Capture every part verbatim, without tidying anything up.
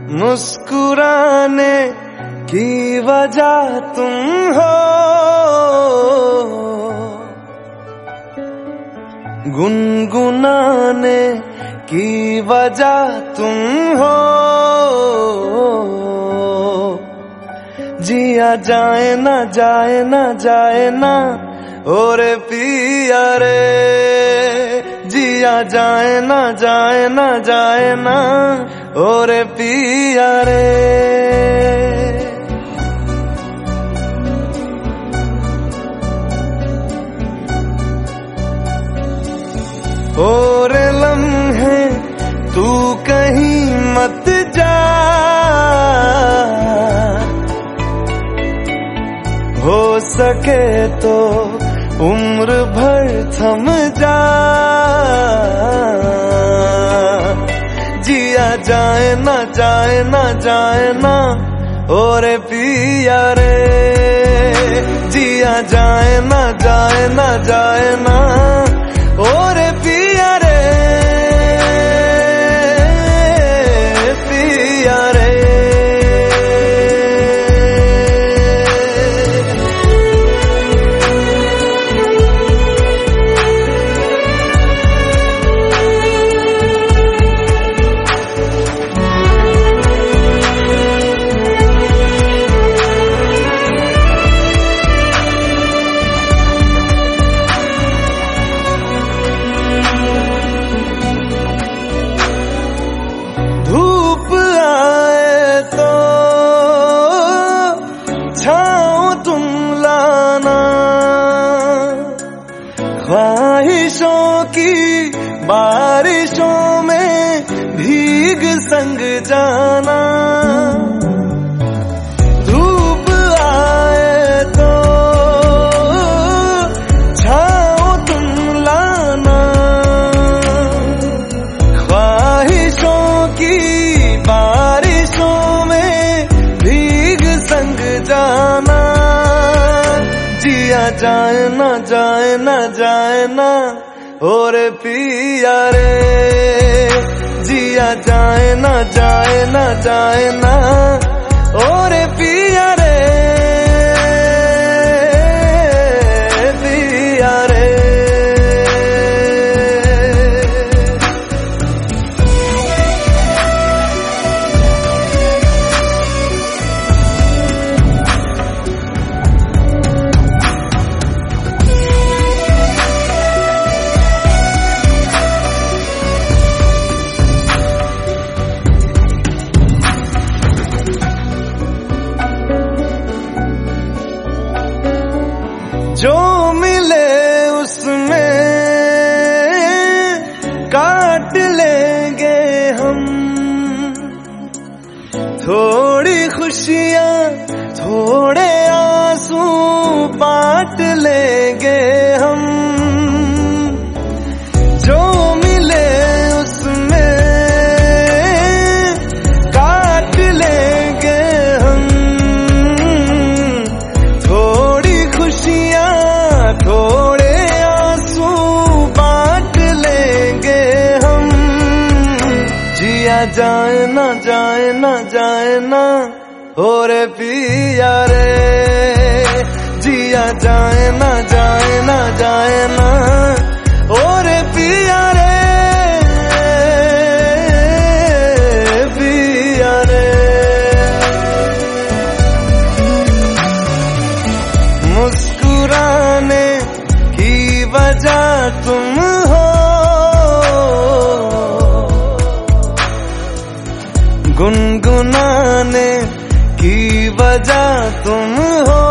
मुस्कुराने की वजह तुम हो, गुनगुनाने की वजह तुम हो। जिया जाए ना जाए ना जाए ना और पिया रे, जिया जाए ना जाए ना जाए ना और पिया रे। और लम्हे तू कहीं मत जा, हो सके तो उम्र भर थम जा। जिया जाए ना जाए ना जाए ना और पिया रे, जिया जाए ना जाए ना जाए ना और पिया रे, पिया रे। धूप आए तो छाँव तुम लाना, ख्वाहिशों की बारिशों में भीग संग जाना। धूप आए तो छाँव तुम लाना, ख्वाहिशों की बारिशों में भीग संग जाना। जिया जाए ना जाए ना जाए ना और पिया रे, जिया जाए ना जाए ना जाए ना और पिया रे, पिया रे। जो मिले उसमें काट लेंगे हम, थोड़ी खुशियाँ थोड़े आंसू बांट लेंगे हम। जो मिले उसमें काट लेंगे हम, थोड़ी खुशियाँ थोड़े आंसू बांट लेंगे हम। जिया जाए ना जाए ना जाए ना और पिया रे, जिया जाए ना जाए ना जाए ना और पिया रे, पिया रे। मुस्कुराने की वजह तुम हो, गुनगुनाने की वजह तुम हो।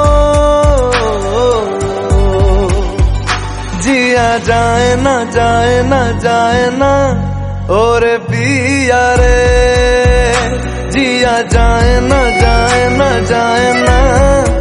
जिया जाए ना जाए ना जाए ना और पिया रे, जिया जाए ना जाए ना जाए ना